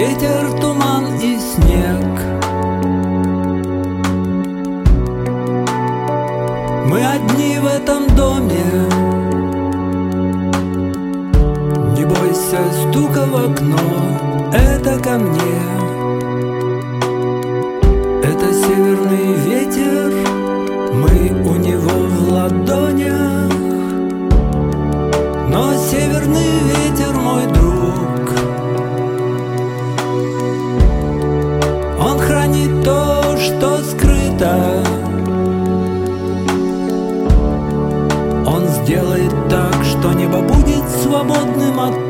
ветер, туман и снег. Мы одни в этом доме. Не бойся стука в окно, это ко мне. Это северный ветер, мы у него в ладонях. Но северный ветер мой друг. Он хранит то, что скрыто. Он сделает так, что небо будет свободным от